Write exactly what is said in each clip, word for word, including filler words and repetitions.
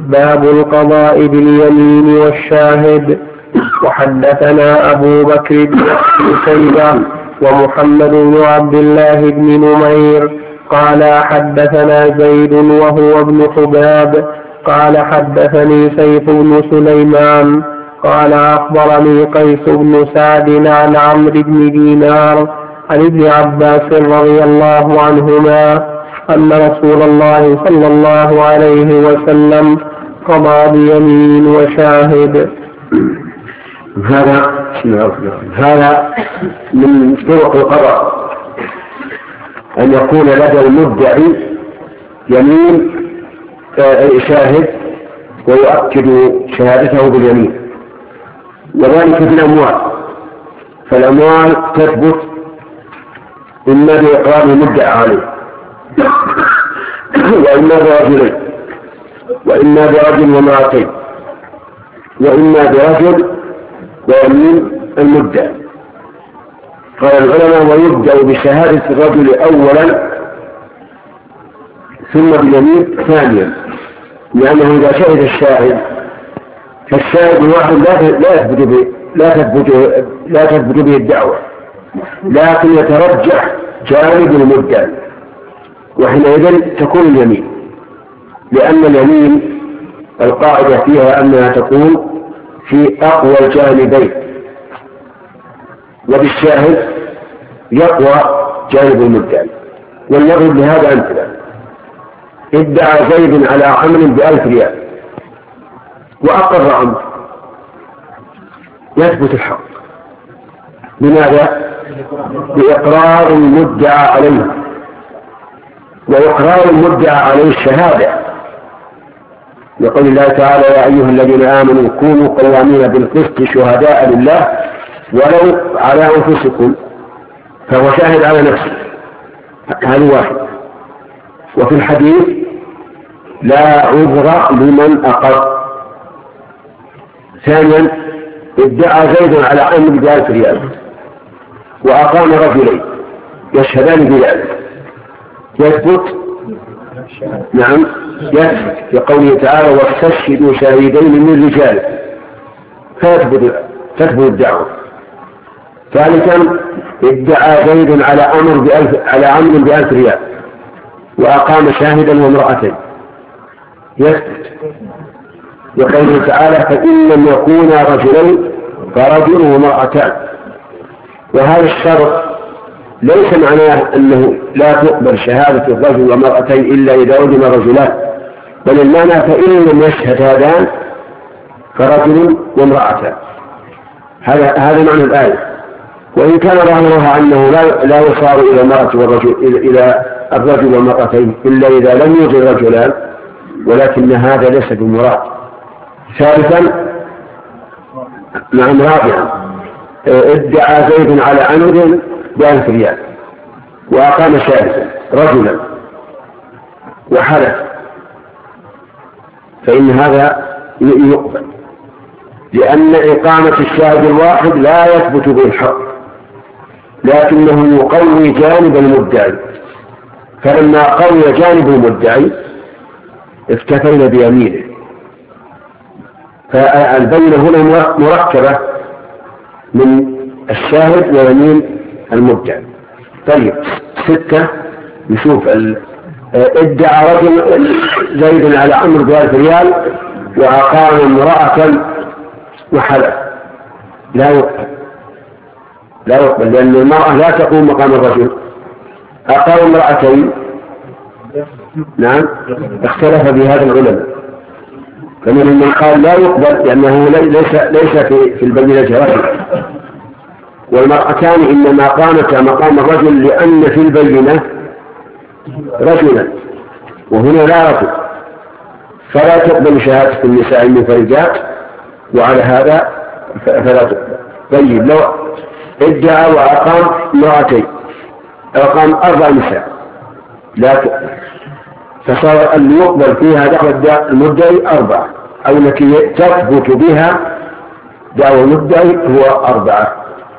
باب القضاء باليمين والشاهد. وحدثنا أبو بكر بن شيبة ومحمد بن عبد الله بن نمير قال حدثنا زيد وهو ابن حباب قال حدثني سيف بن سليمان قال أخبرني قيس بن سعد عن عمرو بن دينار عن ابن عباس رضي الله عنهما أن رسول الله صلى الله عليه وسلم قضى بيمين وشاهد. هذا هذا من طرق القضاء أن يكون لدى المدعي يمين شاهد ويؤكد شهادته باليمين، وذلك في الأموال. فالأموال تثبت إما بإقرار المدعى عليه وإما برجلين وإما برجل وامرأتين وإما برجل ويمين المدعي. قال العلماء ويبدأ بشهادة الرجل أولا ثم باليمين ثانيا، لأنه إذا شهد الشاهد فالشاهد الواحد لا يثبت به لا تثبت لا تثبت به الدعوة، لكن يترجح جانب المدعي، وحينئذ تكون اليمين، لأن اليمين القاعدة فيها أنها تكون في أقوى الجانبين، وبالشاهد يقوى جانب المدعي. ولنضرب لهذا أمثلة. ادعى زيد على عمرو بألف ريال وأقر عمرو، يثبت الحق. لماذا؟ بإقرار المدعى عليه، وإقرار المدعى عليه الشهادة، يقول الله تعالى يا أيها الذين آمنوا كونوا قوامين بالقسط شهداء لله ولو على أنفسكم، فهو شاهد على نفسه، هذا واحد. وفي الحديث لا عذر لمن أقر. ثانيا ادعى زيد على عمرو بألف ريال وأقام رجلين يشهدان بذلك، يثبت؟ نعم يثبت، لقوله تعالى واستشهدوا شاهدين من رجال، فيثبت تثبت الدعوة. ثالثا ادعى زيد على عمرو بألف على عمرو بألف ريال وأقام شاهدا وامرأتين، يثبت، لقوله تعالى فإن لم يكونا رجلين فرجل وامرأتان. وهذا الشرط ليس معناه أنه لا تقبل شهادة الرجل ومرأتين إلا إذا وجد رجلان، بل المعنى فإن لم يشهد هذان فرجل وامرأتان. هذا هذا معنى الآية. وإن كان ظاهرها أنه لا لا يصار إلى المرأة والرجل إلى الرجل والمرأتين إلا إذا لم يوجد رجلان، ولكن هذا ليس بمراد. ثالثا نعم رابعا ادعى زيد على عمرو بألف ريال وأقام شاهدا رجلا وحلف، فإن هذا يقبل، لأن إقامة الشاهد الواحد لا يثبت به الحق، لكنه يقوي جانب المدعي. فلما قوي جانب المدعي اكتفينا بيمينه، فالبينة هنا مركبة من الشاهد ويمين المدعي. طيب ستة نشوف ادعى رجل زيد على عمرو بألف ريال وأقام امرأة وحلف، لا يقبل لا يقبل لأن المرأة لا تقوم مقام الرجل. أقام امرأتين، نعم اختلف بهذا العلماء، فمن من قال لا يقبل لأنه ليس ليس في في البينة رجل، والمرأتان إنما قامتا مقام الرجل لأن في البينة رجلا وهنا لا رجل، فلا تقبل شهادة النساء المفرجات، وعلى هذا فلا تقبل. طيب لو ادعى وأقام امرأتين أقام أربع نساء لا تقبل، فصار أن يقبل فيها دعوة المدعي أربعة، أو التي تثبت بها دعوة المدعي هو أربعة.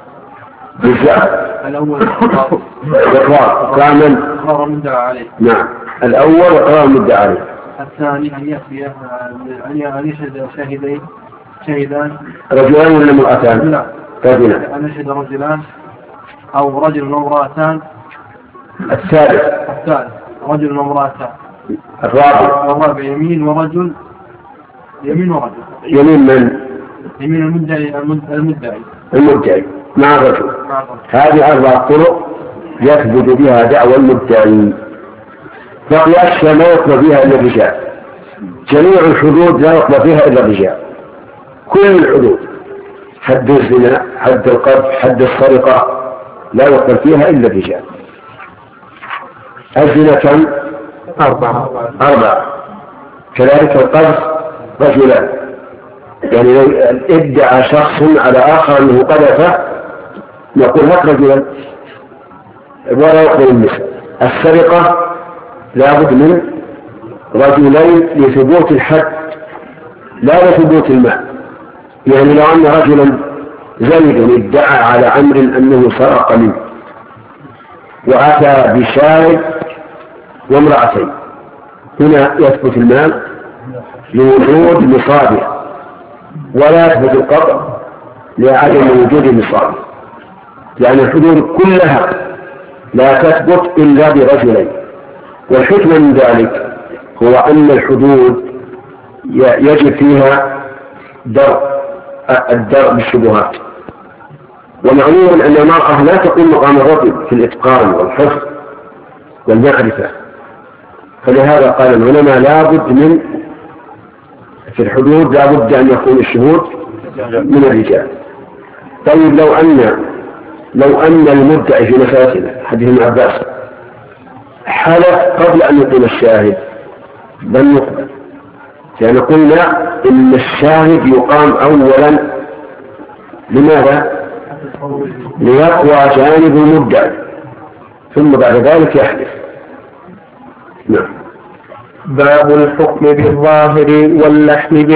الأول إقرار كامل. إقرار المدعى عليه. نعم الأول إقرار المدعى عليه. الثاني أن يأتي أن يشهد شاهدين شهدان رجلان ولا امرأتان؟ لا رجلان. أن يشهد رجلان أو رجل وامرأتان. الثالث الثالث رجل وامرأتان. الرابع الرابع يمين ورجل يمين ورجل يمين من؟ يمين المدعي المدعي المدعي مع الرجل. هذه أربع طرق يثبت بها دعوى المدعي. بقي أشياء لا يقضى فيها إلا الرجال. جميع الحدود لا يقضى فيها إلا الرجال. كل الحدود، حد الزنا، حد القذف، حد السرقة، لا يقضى فيها إلا الرجال. الزنا كم؟ أربعة. أربعة. كذلك القذف رجلان، يعني لو ادعى شخص على آخر أنه قذفه نقول هات رجلا ولا يقبل النساء. السرقة لابد من رجلين لثبوت الحد لا لثبوت المال. يعني لو أن رجلا زيد ادعى على عمرو أنه سرق منه وأتى بشاهد وامرأتين، هنا يثبت المال لوجود نصابه ولا يثبت القطع لعدم وجود نصابه، لأن الحدود كلها لا تثبت إلا برجلين. والحكمة من ذلك هو أن الحدود يجب فيها درء الدرء بالشبهات. ومعلوم أن المرأة لا تقوم مقام الرجل في الإتقان والحفظ والمعرفة، فلهذا قال العلماء لا بد من في الحدود لا بد أن يكون الشهود من الرجال. طيب لو أن لو أن المدعي في مسألة حديث ابن عباس حلف قبل أن يقيم الشاهد لم يقبل، يعني قلنا إن الشاهد يقام أولا. لماذا؟ ليقوى جانب المدعي ثم بعد ذلك يحلف. نعم. باب الحكم بالظاهر واللحن